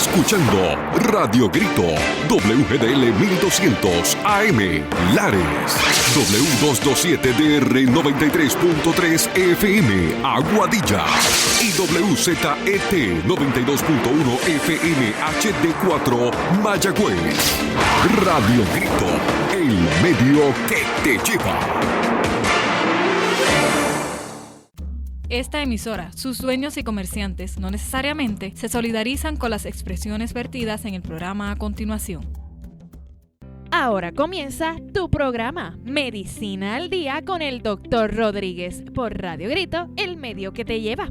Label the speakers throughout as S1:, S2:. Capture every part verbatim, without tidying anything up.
S1: escuchando Radio Grito, W G D L mil doscientos A M, Lares, W doscientos veintisiete D R noventa y tres punto tres F M, Aguadilla, y W Z E T noventa y dos punto uno F M H D cuatro, Mayagüez. Radio Grito, el medio que te lleva.
S2: Esta emisora, sus dueños y comerciantes no necesariamente se solidarizan con las expresiones vertidas en el programa a continuación.
S3: Ahora comienza tu programa Medicina al Día con el doctor Rodríguez por Radio Grito, el medio que te lleva.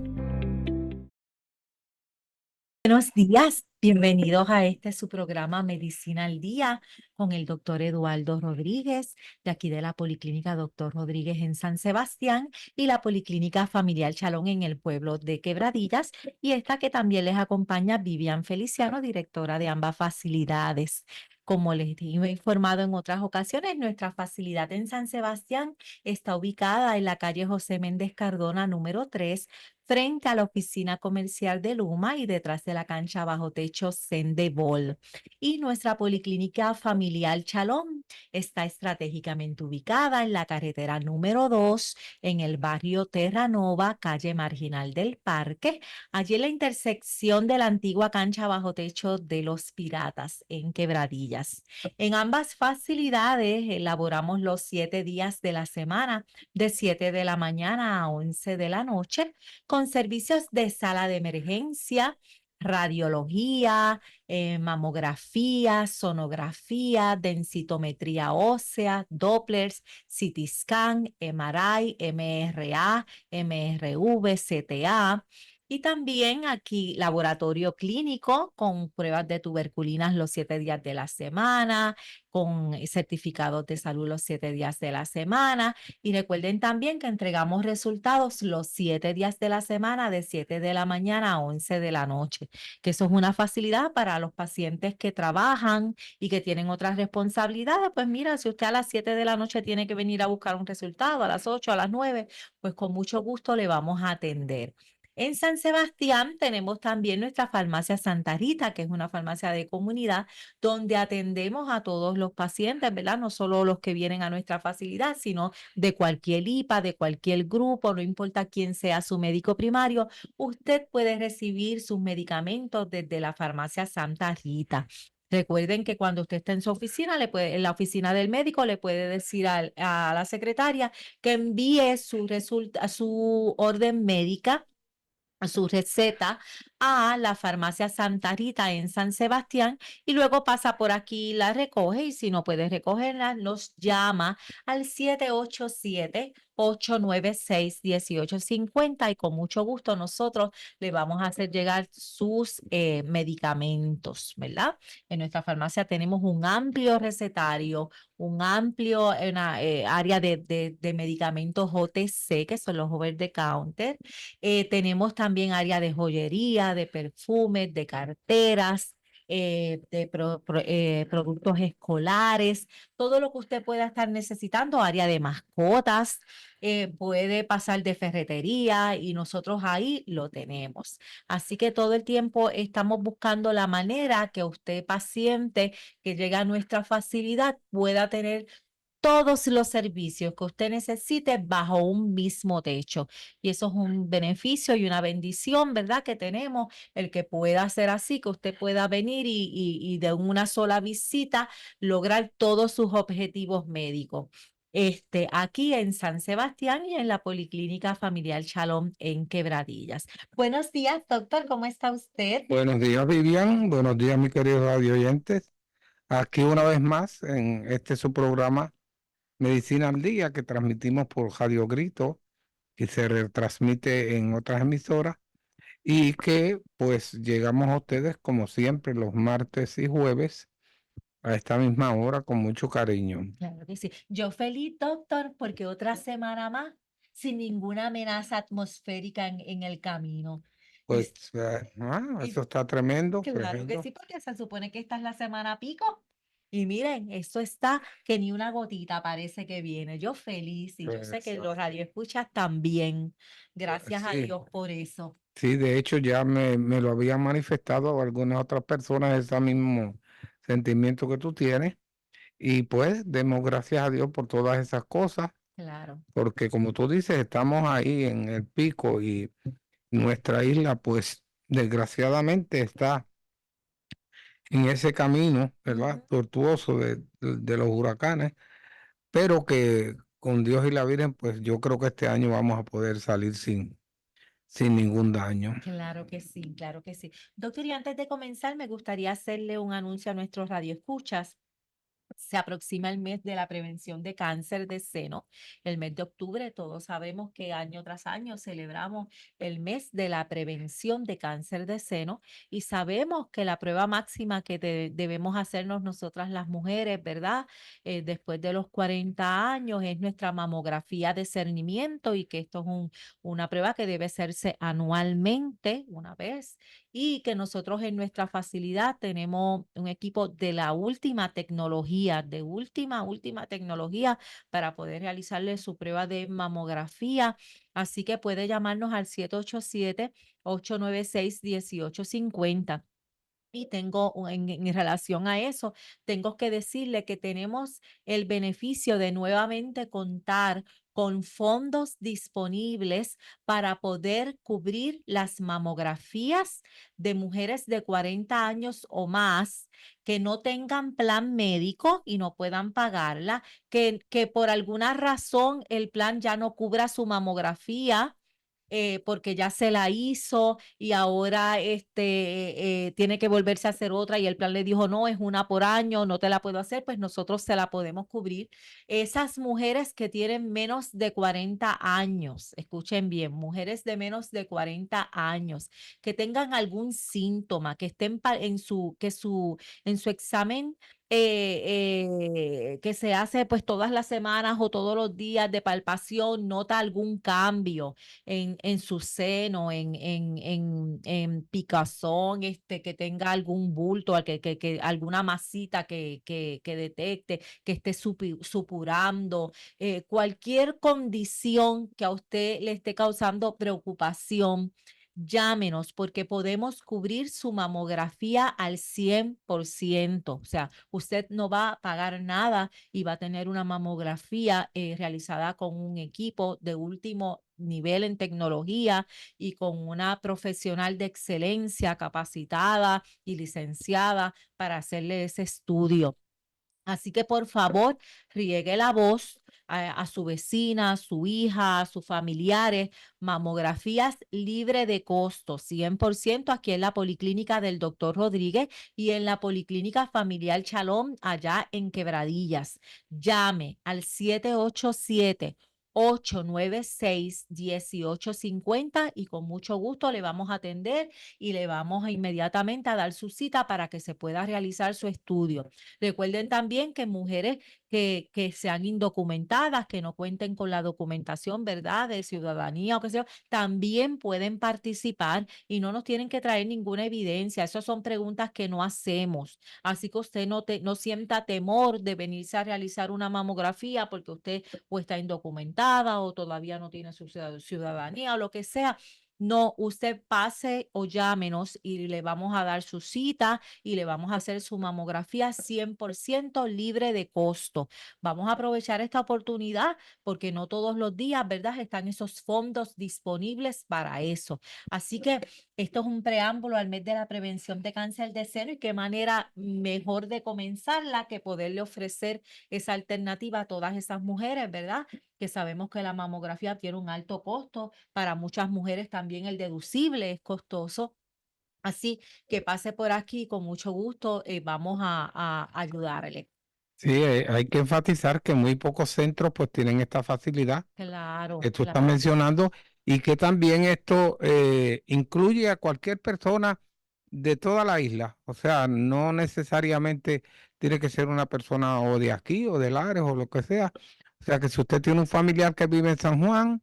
S4: Buenos días, bienvenidos a este su programa Medicina al Día con el doctor Eduardo Rodríguez, de aquí de la Policlínica Doctor Rodríguez en San Sebastián y la Policlínica Familiar Chalón en el pueblo de Quebradillas, y esta que también les acompaña Vivian Feliciano, directora de ambas facilidades. Como les he informado en otras ocasiones, nuestra facilidad en San Sebastián está ubicada en la calle José Méndez Cardona número tres, frente a la oficina comercial de Luma y detrás de la cancha bajo techo Sendebol. Y nuestra policlínica familiar Chalón está estratégicamente ubicada en la carretera número dos, en el barrio Terranova, calle Marginal del Parque, allí en la intersección de la antigua cancha bajo techo de los Piratas en Quebradillas. En ambas facilidades elaboramos los siete días de la semana, de siete de la mañana a once de la noche, con servicios de sala de emergencia, radiología, eh, mamografía, sonografía, densitometría ósea, Dopplers, C T scan, M R I, M R A, M R V, C T A. Y también aquí laboratorio clínico con pruebas de tuberculinas los siete días de la semana, con certificados de salud los siete días de la semana. Y recuerden también que entregamos resultados los siete días de la semana, de siete de la mañana a once de la noche, que eso es una facilidad para los pacientes que trabajan y que tienen otras responsabilidades. Pues mira, si usted a las siete de la noche tiene que venir a buscar un resultado, a las ocho, a las nueve, pues con mucho gusto le vamos a atender. En San Sebastián tenemos también nuestra farmacia Santa Rita, que es una farmacia de comunidad donde atendemos a todos los pacientes, ¿verdad? No solo los que vienen a nuestra facilidad, sino de cualquier I P A, de cualquier grupo, no importa quién sea su médico primario, usted puede recibir sus medicamentos desde la farmacia Santa Rita. Recuerden que cuando usted está en su oficina, le puede, en la oficina del médico, le puede decir al, a la secretaria que envíe su, resulta, su orden médica, su receta a la farmacia Santa Rita en San Sebastián, y luego pasa por aquí, la recoge, y si no puede recogerla, nos llama al siete ocho siete, ocho nueve seis, uno ocho cinco cero y con mucho gusto nosotros le vamos a hacer llegar sus eh, medicamentos, ¿verdad? En nuestra farmacia tenemos un amplio recetario, un amplio una, eh, área de, de, de medicamentos O T C, que son los over the counter. Eh, tenemos también área de joyería, de perfumes, de carteras, eh, de pro, pro, eh, productos escolares, todo lo que usted pueda estar necesitando, área de mascotas, eh, puede pasar de ferretería y nosotros ahí lo tenemos. Así que todo el tiempo estamos buscando la manera que usted, paciente que llega a nuestra facilidad, pueda tener todos los servicios que usted necesite bajo un mismo techo. Y eso es un beneficio y una bendición, ¿verdad? Que tenemos, el que pueda hacer así, que usted pueda venir y, y, y de una sola visita lograr todos sus objetivos médicos. Este, aquí en San Sebastián y en la Policlínica Familiar Chalón en Quebradillas. Buenos días, doctor, ¿cómo está usted?
S5: Buenos días, Vivian. Buenos días, mis queridos radio oyentes. Aquí una vez más en este su programa Medicina al Día, que transmitimos por Radio Grito y se retransmite en otras emisoras, y que pues llegamos a ustedes como siempre los martes y jueves a esta misma hora con mucho cariño.
S4: Claro que sí. Yo feliz, doctor, porque otra semana más sin ninguna amenaza atmosférica en, en el camino. Y
S5: Pues
S4: s-
S5: eh, ah,
S4: y
S5: eso está tremendo,
S4: claro que
S5: tremendo.
S4: sí, porque se supone que esta es la semana pico. Y miren, esto está que ni una gotita parece que viene. Yo feliz y yo sé que
S5: Pues,
S4: los radioescuchas también.
S5: pues
S4: Gracias a
S5: sí,
S4: Dios por eso.
S5: Sí, de hecho ya me, me lo habían manifestado algunas otras personas ese mismo sentimiento que tú tienes y pues demos gracias a Dios por todas esas cosas,
S4: Claro.
S5: porque como tú dices, estamos ahí en el pico y nuestra isla pues desgraciadamente está en ese camino, ¿verdad?
S4: Ujú.
S5: Tortuoso de, de, de los huracanes, pero que con Dios y la Virgen pues yo creo que este año vamos a poder salir sin, sin ningún daño.
S4: Claro que sí, claro que sí. Doctor, y antes de comenzar, me gustaría hacerle un anuncio a nuestros radioescuchas. Se aproxima el mes de la prevención de cáncer de seno, el mes de octubre. Todos sabemos que año tras año celebramos el mes de la prevención de cáncer de seno y sabemos que la prueba máxima que de- debemos hacernos nosotras las mujeres, ¿verdad? Eh, después de los cuarenta años es nuestra mamografía de cernimiento y que esto es un- una prueba que debe hacerse anualmente una vez y que nosotros en nuestra facilidad tenemos un equipo de la última tecnología, de última, última tecnología para poder realizarle su prueba de mamografía. Así que puede llamarnos al siete ocho siete, ocho nueve seis, uno ocho cinco cero. Y tengo un- en, en relación a eso, tengo que decirle que tenemos el beneficio de nuevamente contar con fondos disponibles para poder cubrir las mamografías de mujeres de cuarenta años o más que no tengan plan médico y no puedan pagarla, que, que por alguna razón el plan ya no cubra su mamografía eh, porque ya se la hizo y ahora este, eh, tiene que volverse a hacer otra y el plan le dijo, no, es una por año, no te la puedo hacer, pues nosotros se la podemos cubrir. Esas mujeres que tienen menos de cuarenta años, escuchen bien, mujeres de menos de cuarenta años, que tengan algún síntoma, que estén pa- en su, que su, en su examen eh, eh, que se hace pues todas las semanas o todos los días de palpación, nota algún cambio en, en su seno, en, en, en, en picazón, este, que tenga algún bulto, al que, que, que alguna masita que, que, que detecte, que esté supi- supurando, eh, cualquier condición que a usted le esté causando preocupación. Llámenos porque podemos cubrir su mamografía al cien por ciento. O sea, usted no va a pagar nada y va a tener una mamografía eh, realizada con un equipo de último nivel en tecnología y con una profesional de excelencia capacitada y licenciada para hacerle ese estudio. Así que por favor, riegue la voz a, a su vecina, a su hija, a sus familiares, mamografías libre de costo, cien por ciento aquí en la Policlínica del doctor Rodríguez y en la Policlínica Familiar Chalón, allá en Quebradillas. Llame al siete ocho siete, ocho nueve seis, uno ocho cinco cero y con mucho gusto le vamos a atender y le vamos a inmediatamente a dar su cita para que se pueda realizar su estudio. Recuerden también que mujeres que, que sean indocumentadas, que no cuenten con la documentación, ¿verdad?, de ciudadanía o qué sé yo, también pueden participar y no nos tienen que traer ninguna evidencia. Esas son preguntas que no hacemos. Así que usted no, te, no sienta temor de venirse a realizar una mamografía porque usted o está indocumentada o todavía no tiene su ciudadanía o lo que sea. No, usted pase o llámenos y le vamos a dar su cita y le vamos a hacer su mamografía cien por ciento libre de costo. Vamos a aprovechar esta oportunidad porque no todos los días, ¿verdad?, están esos fondos disponibles para eso. Así que esto es un preámbulo al mes de la prevención de cáncer de seno y qué manera mejor de comenzarla que poderle ofrecer esa alternativa a todas esas mujeres, ¿verdad?, que sabemos que la mamografía tiene un alto costo. Para muchas mujeres también el deducible es costoso. Así que pase por aquí con mucho gusto, eh, vamos a, a ayudarle.
S5: Sí, eh, hay que enfatizar que muy pocos centros pues tienen esta facilidad
S4: Claro,
S5: que tú estás
S4: claro.
S5: mencionando y que también esto eh, incluye a cualquier persona de toda la isla. O sea, no necesariamente tiene que ser una persona o de aquí o de Lares o lo que sea. O sea, que si usted tiene un familiar que vive en San Juan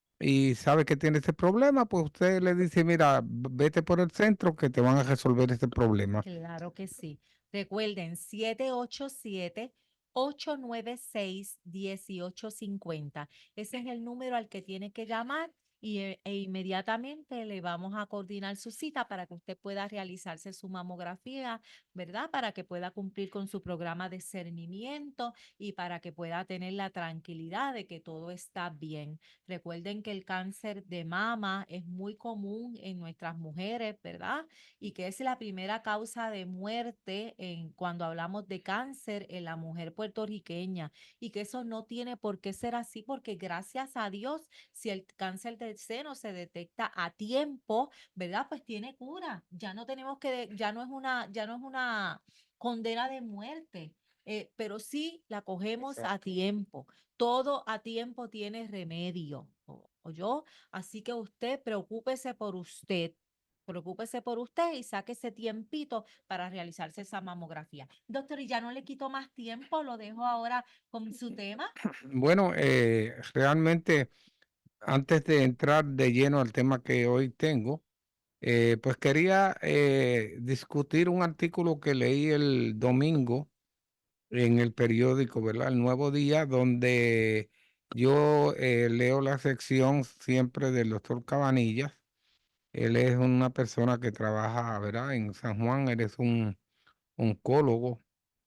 S5: y sabe que tiene ese problema, pues usted le dice, mira, vete por el centro que te van a resolver ese problema.
S4: Claro que sí. Recuerden, siete ocho siete, ocho nueve seis, uno ocho cinco cero. Ese es el número al que tiene que llamar y, e, e inmediatamente le vamos a coordinar su cita para que usted pueda realizarse su mamografía, ¿verdad? Para que pueda cumplir con su programa de cernimiento y para que pueda tener la tranquilidad de que todo está bien. Recuerden que el cáncer de mama es muy común en nuestras mujeres, ¿verdad? Y que es la primera causa de muerte en cuando hablamos de cáncer en la mujer puertorriqueña y que eso no tiene por qué ser así porque gracias a Dios, si el cáncer del seno se detecta a tiempo, ¿verdad? Pues tiene cura. Ya no tenemos que, ya no es una, ya no es una condena de muerte. Eh, pero sí la cogemos a
S5: Exacto.
S4: tiempo. Todo a tiempo tiene remedio. O, o yo, así que usted preocúpese por usted. Preocúpese por usted y saque ese tiempito para realizarse esa mamografía. Doctor, y ya no le quito más tiempo, lo dejo ahora con su tema.
S5: Bueno, eh, realmente antes de entrar de lleno al tema que hoy tengo, eh, pues quería eh, discutir un artículo que leí el domingo en el periódico, ¿verdad? El Nuevo Día, donde yo eh, leo la sección siempre del doctor Cabanillas. Él es una persona que trabaja, ¿verdad? En San Juan, él es un oncólogo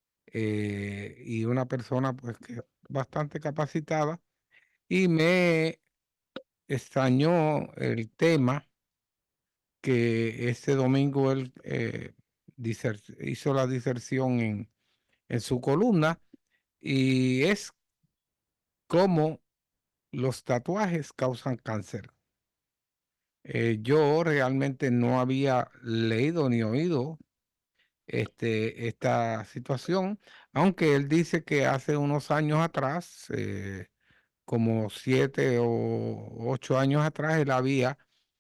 S5: eh, y una persona pues que bastante capacitada y me extrañó el tema que este domingo él eh, diser- hizo la diserción en, en su columna y es cómo los tatuajes causan cáncer. Eh, yo realmente no había leído ni oído este, esta situación, aunque él dice que hace unos años atrás, eh, como siete o ocho años atrás, él había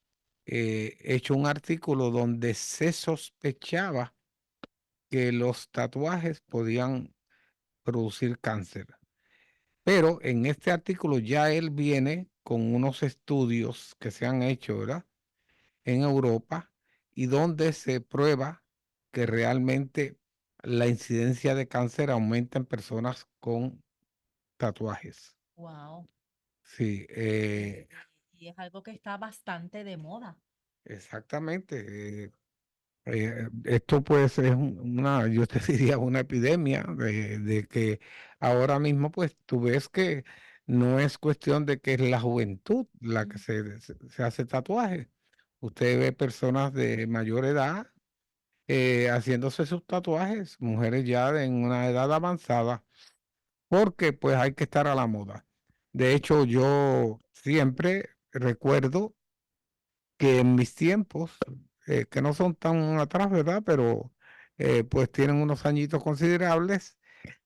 S5: eh, hecho un artículo donde se sospechaba que los tatuajes podían producir cáncer. Pero en este artículo ya él viene con unos estudios que se han hecho, ¿verdad? En Europa y donde se prueba que realmente la incidencia de cáncer aumenta en personas con tatuajes.
S4: Wow.
S5: Sí, eh,
S4: Y es algo que está bastante de moda.
S5: exactamente. eh, eh, esto pues es un- una, yo te diría una epidemia de, de que ahora mismo pues tú ves que no es cuestión de que es la juventud la que se, se, se hace tatuajes. Usted ve personas de mayor edad eh, haciéndose sus tatuajes, mujeres ya de- en una edad avanzada, porque pues hay que estar a la moda. De hecho, yo siempre recuerdo que en mis tiempos, eh, que no son tan atrás, ¿verdad? Pero eh, pues tienen unos añitos considerables,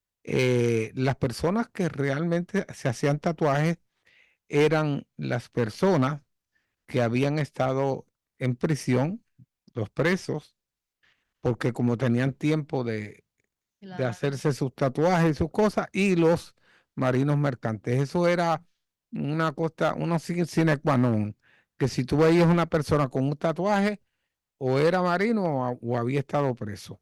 S5: eh, las personas que realmente se hacían tatuajes eran las personas que habían estado en prisión, los presos, porque como tenían tiempo de, de
S4: Claro.
S5: hacerse sus tatuajes y sus cosas, y los marinos mercantes. Eso era una cosa, una sin- sine qua non, que si tú veías una persona con un tatuaje, o era marino o, ha- o había estado preso.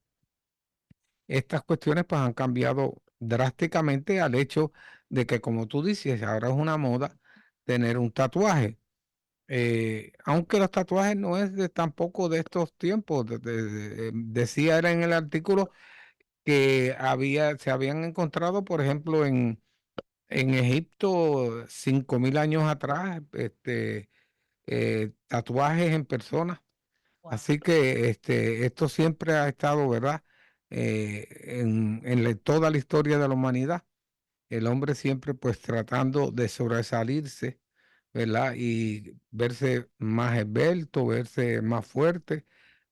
S5: Estas cuestiones pues han cambiado drásticamente al hecho de que, como tú dices, ahora es una moda tener un tatuaje. Eh, aunque los tatuajes no es de tampoco de estos tiempos, de- de- de- decía era en el artículo que había, se habían encontrado, por ejemplo, en, en Egipto, cinco mil años atrás, este, eh, tatuajes en personas.
S4: Wow.
S5: Así que este, esto siempre ha estado, ¿verdad? Eh, en en la- toda la historia de la humanidad, el hombre siempre pues tratando de sobresalirse, ¿verdad? Y verse más esbelto, verse más fuerte,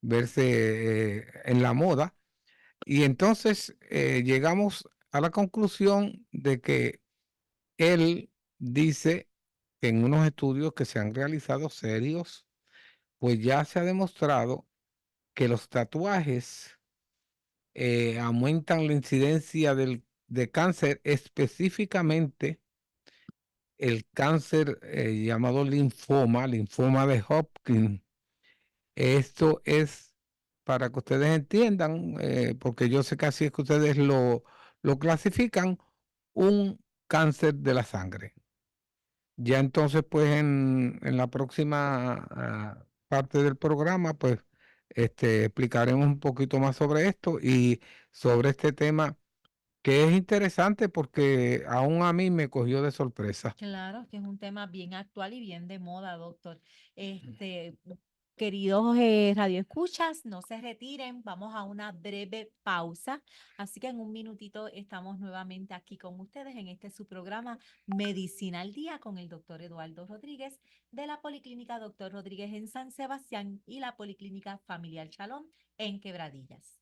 S5: verse eh, en la moda. Y entonces eh, llegamos a la conclusión de que él dice que en unos estudios que se han realizado serios, pues ya se ha demostrado que los tatuajes eh, aumentan la incidencia del, de cáncer, específicamente el cáncer eh, llamado linfoma, linfoma de Hodgkin. Esto es para que ustedes entiendan, eh, porque yo sé que así es que ustedes lo, lo clasifican, un cáncer de la sangre. Ya entonces, pues en, en la próxima ah, parte del programa, pues este, explicaremos un poquito más sobre esto y sobre este tema que es interesante porque aún a mí me cogió de sorpresa.
S4: Claro, que es un tema bien actual y bien de moda, doctor. Este, queridos eh, radioescuchas, no se retiren, vamos a una breve pausa. Así que en un minutito estamos nuevamente aquí con ustedes en este su programa Medicina al Día con el doctor Eduardo Rodríguez de la Policlínica Doctor Rodríguez en San Sebastián y la Policlínica Familiar Chalón en Quebradillas.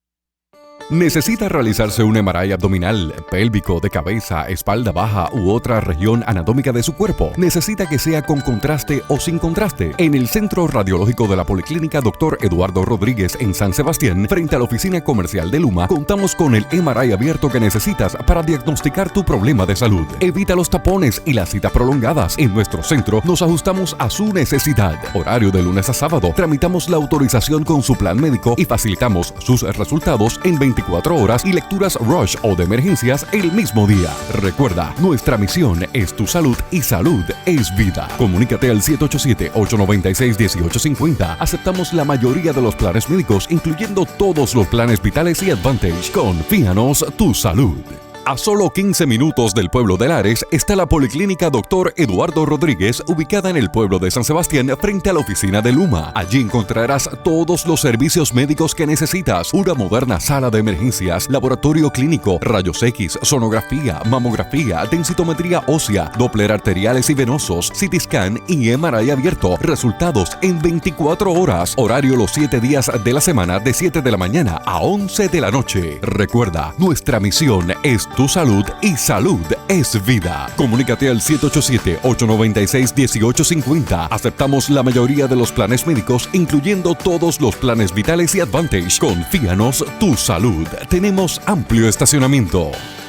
S1: ¿Necesita realizarse un M R I abdominal, pélvico, de cabeza, espalda baja u otra región anatómica de su cuerpo? ¿Necesita que sea con contraste o sin contraste? En el Centro Radiológico de la Policlínica Doctor Eduardo Rodríguez en San Sebastián, frente a la oficina comercial de Luma, contamos con el M R I abierto que necesitas para diagnosticar tu problema de salud. Evita los tapones y las citas prolongadas. En nuestro centro nos ajustamos a su necesidad. Horario de lunes a sábado. Tramitamos la autorización con su plan médico y facilitamos sus resultados en veinticuatro horas y lecturas rush o de emergencias el mismo día. Recuerda, nuestra misión es tu salud y salud es vida. Comunícate al siete ocho siete, ocho nueve seis, uno ocho cinco cero. Aceptamos la mayoría de los planes médicos, incluyendo todos los planes vitales y Advantage. Confíanos tu salud. A solo quince minutos del pueblo de Lares está la Policlínica Doctor Eduardo Rodríguez, ubicada en el pueblo de San Sebastián, frente a la oficina de Luma. Allí encontrarás todos los servicios médicos que necesitas: una moderna sala de emergencias, laboratorio clínico, rayos X, sonografía, mamografía, densitometría ósea, Doppler arteriales y venosos, C T scan y M R I abierto. Resultados en veinticuatro horas. Horario los siete días de la semana de siete de la mañana a once de la noche. Recuerda, nuestra misión es tu salud y salud es vida. Comunícate al siete ocho siete, ocho nueve seis, uno ocho cinco cero. Aceptamos la mayoría de los planes médicos, incluyendo todos los planes vitales y Advantage. Confíanos tu salud. Tenemos amplio estacionamiento.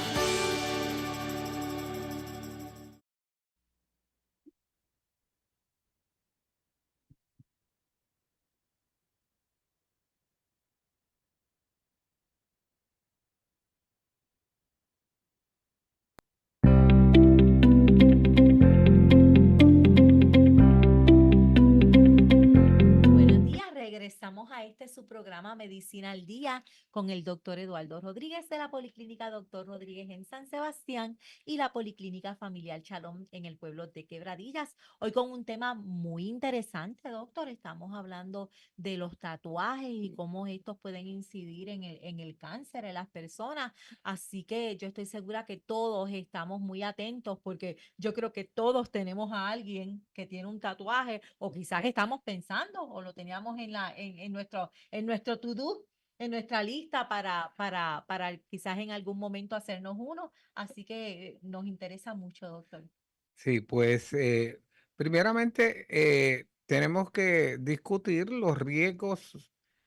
S4: Buenos días, regresamos a este su programa Medicina al Día con el doctor Eduardo Rodríguez de la Policlínica Doctor Rodríguez en San Sebastián y la Policlínica Familiar Chalón en el pueblo de Quebradillas. Hoy con un tema muy interesante, doctor. Estamos hablando de los tatuajes y cómo estos pueden incidir en el, en el cáncer en las personas. Así que yo estoy segura que todos estamos muy atentos porque yo creo que todos tenemos a alguien que tiene un tatuaje o quizás estamos pensando o lo teníamos en la en, en nuestro en nuestro to-do, en nuestra lista para para para quizás en algún momento hacernos uno, así que eh, nos interesa mucho, doctor.
S5: Sí, pues eh, primeramente eh, tenemos que discutir los riesgos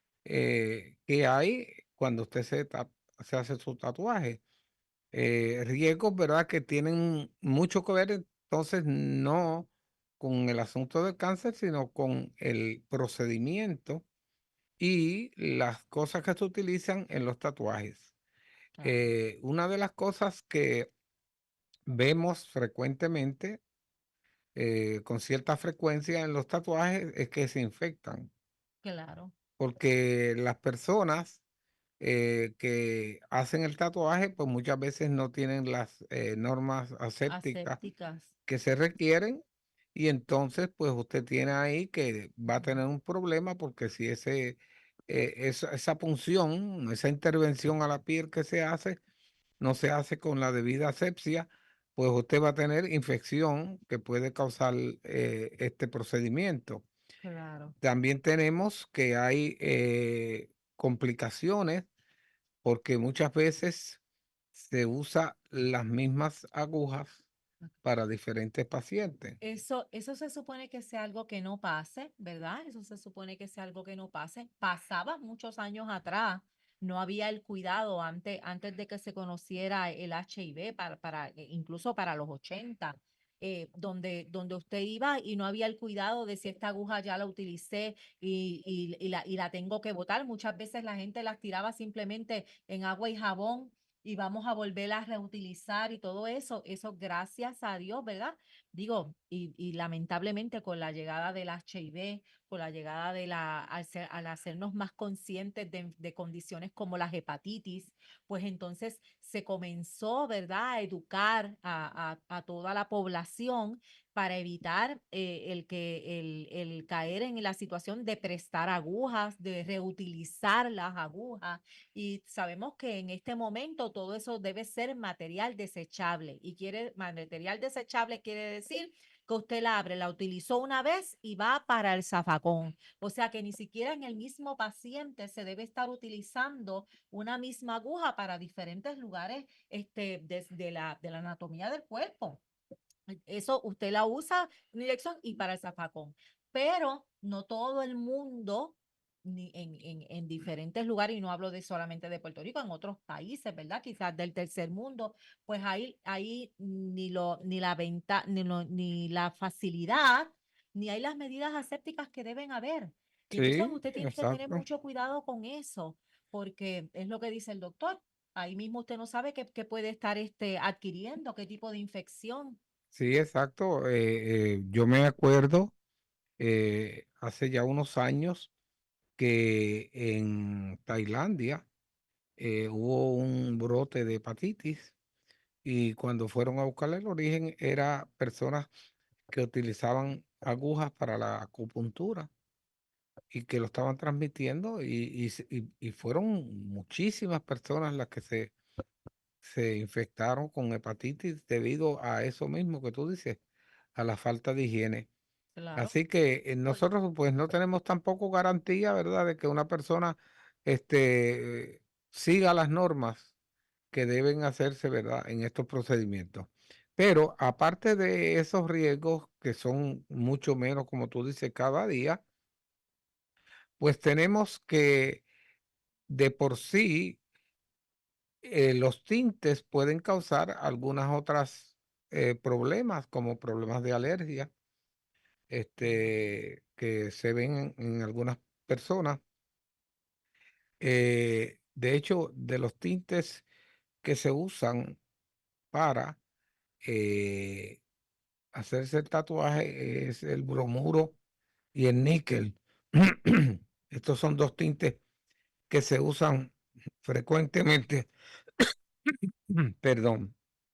S5: eh, que hay cuando usted se, ta- se hace su tatuaje. Eh, riesgos, ¿verdad? Que tienen mucho que ver entonces no con el asunto del cáncer, sino con el procedimiento y las cosas que se utilizan en los tatuajes.
S4: Claro,
S5: Eh, una de las cosas que vemos frecuentemente, eh, con cierta frecuencia en los tatuajes, es que se infectan,
S4: claro,
S5: porque las personas eh, que hacen el tatuaje, pues muchas veces no tienen las eh, normas asépticas
S4: asépticas.
S5: que se requieren y entonces pues usted tiene ahí que va a
S4: Ujú.
S5: tener un problema porque si ese, eh, esa, esa punción, esa intervención a la piel que se hace, no se hace con la debida asepsia, pues usted va a tener infección que puede causar eh, este procedimiento.
S4: Claro.
S5: También tenemos que hay eh, complicaciones porque muchas veces se usa las mismas agujas para diferentes pacientes.
S4: Eso, eso se supone que sea algo que no pase, ¿verdad? Eso se supone que sea algo que no pase. Pasaba muchos años atrás, no había el cuidado antes, antes de que se conociera el H I V, para, para, eh, incluso para los ochenta, eh, donde, donde usted iba y no había el cuidado de si esta aguja ya la utilicé y, y, y la, y la tengo que botar. Muchas veces la gente las tiraba simplemente en agua y jabón y vamos a volver a reutilizar y todo eso, eso gracias a Dios, ¿verdad? Digo, y, y lamentablemente con la llegada del H I V, con la llegada de la, al, ser- al hacernos más conscientes de, de condiciones como las hepatitis, pues entonces se comenzó, ¿verdad?, a educar a, a- a toda la población para evitar eh, el, que, el, el caer en la situación de prestar agujas, de reutilizar las agujas. Y sabemos que en este momento todo eso debe ser material desechable. Y quiere, material desechable quiere decir que usted la abre, la utilizó una vez y va para el zafacón. O sea que ni siquiera en el mismo paciente se debe estar utilizando una misma aguja para diferentes lugares este, desde la, de la anatomía del cuerpo. Eso usted la usa en inyección y para el zafacón. Pero no todo el mundo, ni en, en, en diferentes lugares, y no hablo de solamente de Puerto Rico, en otros países, ¿verdad? Quizás del tercer mundo, pues ahí, ahí ni, lo, ni la venta, ni, lo, ni la facilidad, ni hay las medidas asépticas que deben haber. Y entonces
S5: Sí,
S4: usted tiene que tener
S5: exacto.
S4: mucho cuidado con eso, porque es lo que dice el doctor. Ahí mismo usted no sabe qué, qué puede estar este, adquiriendo, qué tipo de infección.
S5: Sí, exacto. Eh, eh, yo me acuerdo eh, hace ya unos años que en Tailandia eh, hubo un brote de hepatitis y cuando fueron a buscar el origen era personas que utilizaban agujas para la acupuntura y que lo estaban transmitiendo y, y se- y- y fueron muchísimas personas las que se, se infectaron con hepatitis debido a eso mismo que tú dices, a la falta de higiene.
S4: Claro.
S5: Así que eh, nosotros pues no tenemos tampoco garantía, ¿verdad?, de que una persona este, siga las normas que deben hacerse, ¿verdad?, en estos procedimientos. Pero aparte de esos riesgos, que son mucho menos, como tú dices, cada día, pues tenemos que de por sí eh, los tintes pueden causar algunas otras eh, problemas, como problemas de alergia, este, que se ven en, en algunas personas. Eh, de hecho, de los tintes que se usan para eh, hacerse el tatuaje es el bromuro y el níquel. Estos son dos tintes que se usan frecuentemente, perdón,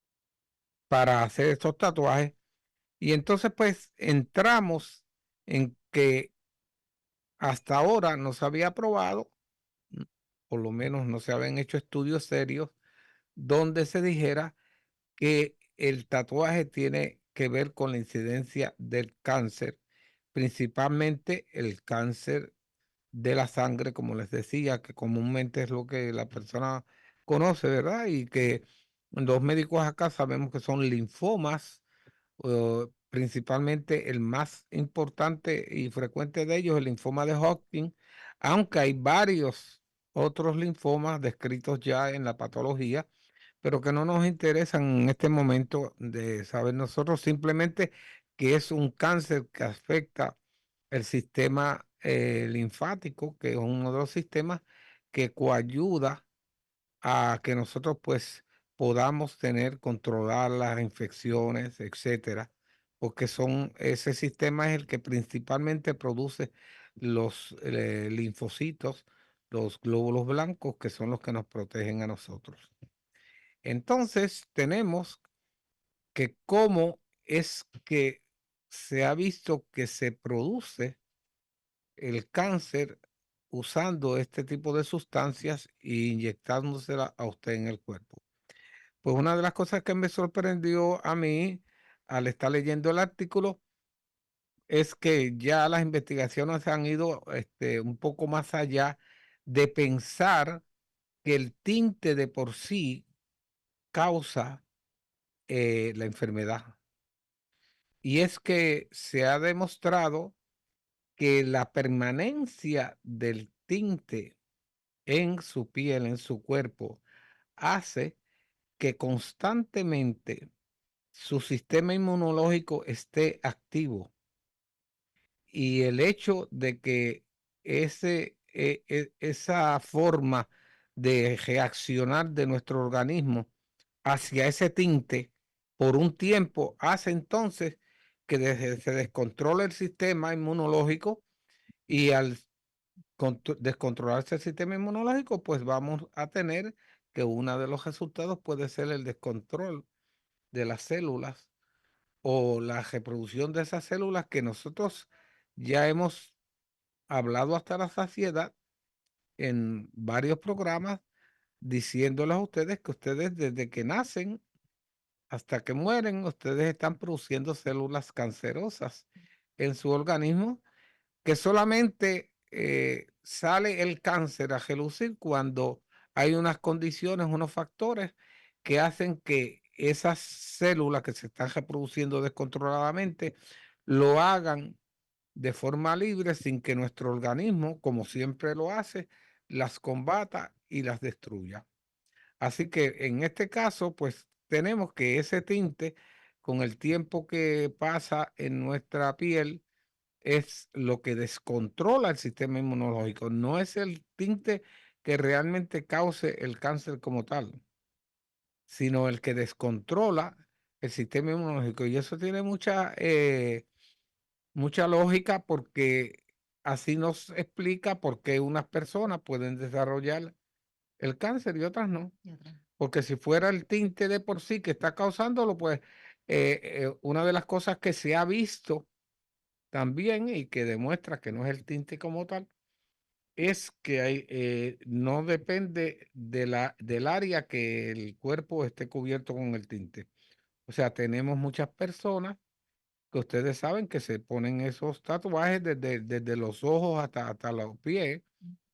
S5: para hacer estos tatuajes. Y entonces pues entramos en que hasta ahora no se había probado, mm, por lo menos no se habían hecho estudios serios donde se dijera que el tatuaje tiene que ver con la incidencia del cáncer, principalmente el cáncer de la sangre, como les decía, que comúnmente es lo que la persona conoce, ¿verdad? Y que los médicos acá sabemos que son linfomas, eh, principalmente el más importante y frecuente de ellos, el linfoma de Hodgkin, aunque hay varios otros linfomas descritos ya en la patología, pero que no nos interesan en este momento de saber nosotros simplemente que es un cáncer que afecta el sistema eh, linfático, que es uno de los sistemas que coayuda a que nosotros pues podamos tener controladas las infecciones, etcétera, porque son, ese sistema es el que principalmente produce los eh, linfocitos, los glóbulos blancos, que son los que nos protegen a nosotros. Entonces, tenemos que cómo es que se ha visto que se produce el cáncer usando este tipo de sustancias e inyectándosela a usted en el cuerpo. Pues una de las cosas que me sorprendió a mí al estar leyendo el artículo es que ya las investigaciones han ido este, un poco más allá de pensar que el tinte de por sí causa eh, la enfermedad. Y es que se ha demostrado que la permanencia del tinte en su piel, en su cuerpo, hace que constantemente su sistema inmunológico esté activo. Y el hecho de que ese, e- e- esa forma de reaccionar de nuestro organismo hacia ese tinte por un tiempo, hace entonces que de- se descontrole el sistema inmunológico y al contro- descontrolarse el sistema inmunológico, pues vamos a tener que uno de los resultados puede ser el descontrol de las células o la reproducción de esas células que nosotros ya hemos hablado hasta la saciedad en varios programas, diciéndoles a ustedes que ustedes desde que nacen hasta que mueren, ustedes están produciendo células cancerosas en su organismo, que solamente eh, sale el cáncer a relucir cuando hay unas condiciones, unos factores que hacen que esas células que se están reproduciendo descontroladamente lo hagan de forma libre sin que nuestro organismo, como siempre lo hace, las combata y las destruya. Así que en este caso, pues tenemos que ese tinte, con el tiempo que pasa en nuestra piel, es lo que descontrola el sistema inmunológico. No es el tinte que realmente cause el cáncer como tal, sino el que descontrola el sistema inmunológico. Y eso tiene mucha, eh, mucha lógica porque así nos explica por qué unas personas pueden desarrollar el cáncer y otras no.
S4: Y otra.
S5: Porque si fuera el tinte de por sí que está causándolo, pues eh, eh, una de las cosas que se ha visto también y que demuestra que no es el tinte como tal, es que hay, eh, no depende de la, del área que el cuerpo esté cubierto con el tinte. O sea, tenemos muchas personas que ustedes saben que se ponen esos tatuajes desde, desde los ojos hasta, hasta los pies.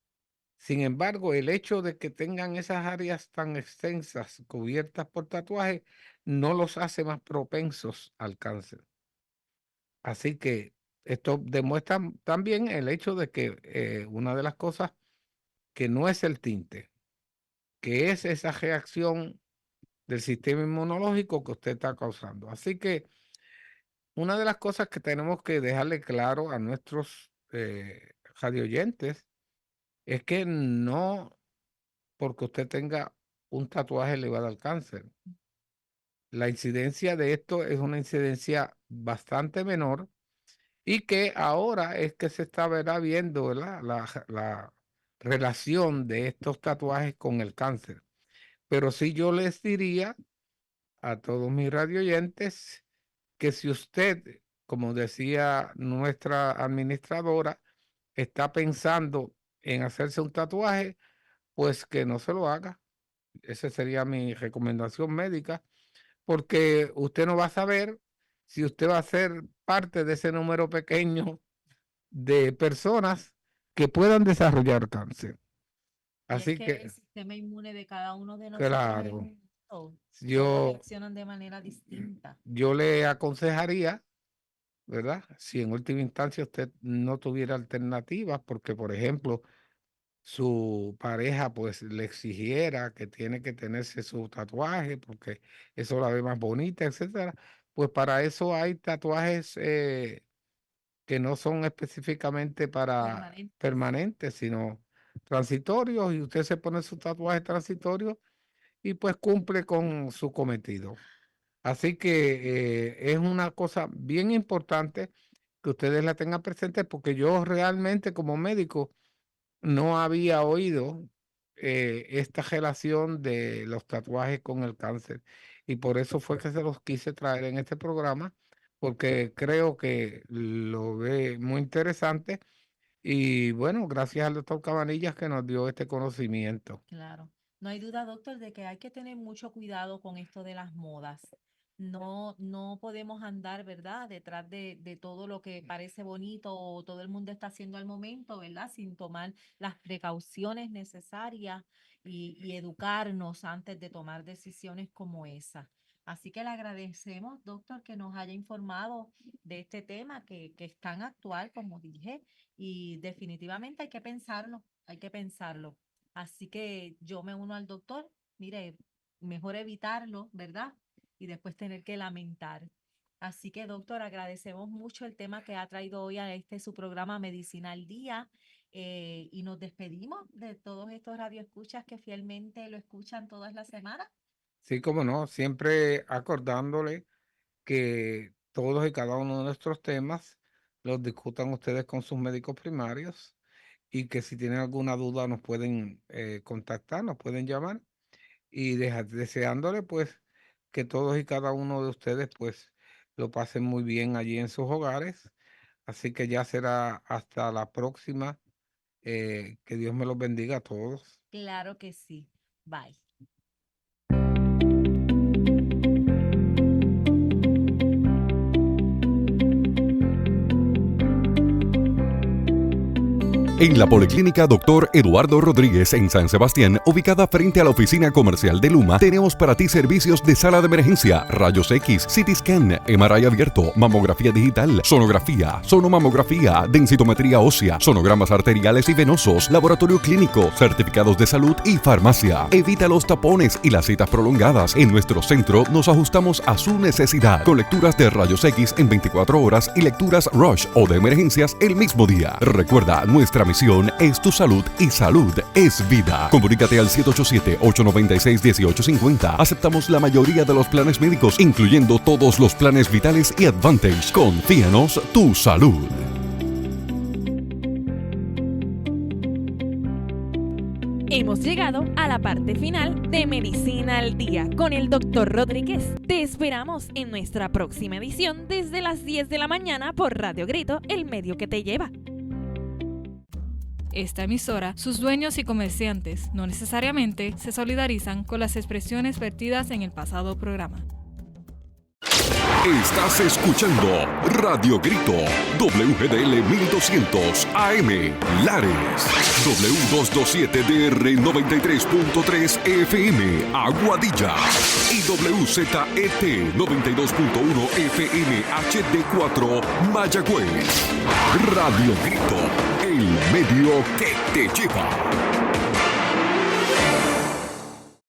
S5: Sin embargo, el hecho de que tengan esas áreas tan extensas cubiertas por tatuajes no los hace más propensos al cáncer. Así que esto demuestra también el hecho de que eh, una de las cosas que no es el tinte, que es esa reacción del sistema inmunológico que usted está causando. Así que una de las cosas que tenemos que dejarle claro a nuestros eh, radioyentes es que no porque usted tenga un tatuaje le va a dar cáncer. La incidencia de esto es una incidencia bastante menor y que ahora es que se está verá, viendo, ¿verdad? La, la relación de estos tatuajes con el cáncer. Pero sí yo les diría a todos mis radioyentes que si usted, como decía nuestra administradora, está pensando en hacerse un tatuaje, pues que no se lo haga. Esa sería mi recomendación médica, porque usted no va a saber si usted va a ser parte de ese número pequeño de personas que puedan desarrollar cáncer.
S4: Y es
S5: Así
S4: que el
S5: que,
S4: sistema inmune de cada uno de nosotros es
S5: claro,
S4: único. Todos
S5: yo,
S4: reaccionan de manera distinta.
S5: yo le aconsejaría, ¿verdad? Si en última instancia usted no tuviera alternativas, porque por ejemplo, su pareja pues le exigiera que tiene que tenerse su tatuaje porque eso la ve más bonita, etcétera, pues para eso hay tatuajes eh, que no son específicamente para
S4: Permanentes.
S5: permanentes, sino transitorios, y usted se pone su tatuaje transitorio y pues cumple con su cometido. Así que eh, es una cosa bien importante que ustedes la tengan presente porque yo realmente como médico no había oído eh, esta relación de los tatuajes con el cáncer y por eso fue que se los quise traer en este programa porque creo que lo ve muy interesante y bueno, gracias al doctor Cabanillas que nos dio este conocimiento.
S4: Claro. No hay duda, doctor, de que hay que tener mucho cuidado con esto de las modas. No, no podemos andar, ¿verdad?, detrás de, de todo lo que parece bonito o todo el mundo está haciendo al momento, ¿verdad?, sin tomar las precauciones necesarias y, y educarnos antes de tomar decisiones como esa. Así que le agradecemos, doctor, que nos haya informado de este tema que, que es tan actual, como dije, y definitivamente hay que pensarlo, hay que pensarlo. Así que yo me uno al doctor, mire, mejor evitarlo, ¿verdad? Y después tener que lamentar. Así que, doctor, agradecemos mucho el tema que ha traído hoy a este su programa Medicina al Día Eh, y nos despedimos de todos estos radioescuchas que fielmente lo escuchan todas las semanas.
S5: Sí, como no, siempre acordándole que todos y cada uno de nuestros temas los discutan ustedes con sus médicos primarios y que si tienen alguna duda nos pueden eh, contactar, nos pueden llamar y deja- deseándole pues que todos y cada uno de ustedes pues lo pasen muy bien allí en sus hogares. Así que ya será hasta la próxima. Eh, que Dios me los bendiga a todos.
S4: Claro que sí. Bye.
S1: En la Policlínica doctor Eduardo Rodríguez en San Sebastián, ubicada frente a la oficina comercial de Luma, tenemos para ti servicios de sala de emergencia, rayos X, C T scan, M R I abierto, mamografía digital, sonografía, sonomamografía, densitometría ósea, sonogramas arteriales y venosos, laboratorio clínico, certificados de salud y farmacia. Evita los tapones y las citas prolongadas. En nuestro centro nos ajustamos a su necesidad, con lecturas de rayos X en veinticuatro horas y lecturas Rush o de emergencias el mismo día. Recuerda, nuestra misión es tu salud y salud es vida. Comunícate al siete ocho siete, ocho nueve seis, uno ocho cinco cero. Aceptamos la mayoría de los planes médicos, incluyendo todos los planes vitales y Advantage. Confíanos tu salud.
S3: Hemos llegado a la parte final de Medicina al Día con el doctor Rodríguez. Te esperamos en nuestra próxima edición desde las diez de la mañana por Radio Grito, el medio que te lleva.
S2: Esta emisora, sus dueños y comerciantes no necesariamente se solidarizan con las expresiones vertidas en el pasado programa.
S1: Estás escuchando Radio Grito, W G D L mil doscientos A M, Lares, W doscientos veintisiete D R noventa y tres punto tres F M, Aguadilla, y W Z E T noventa y dos punto uno F M H D cuatro, Mayagüez. Radio Grito, el medio que te lleva.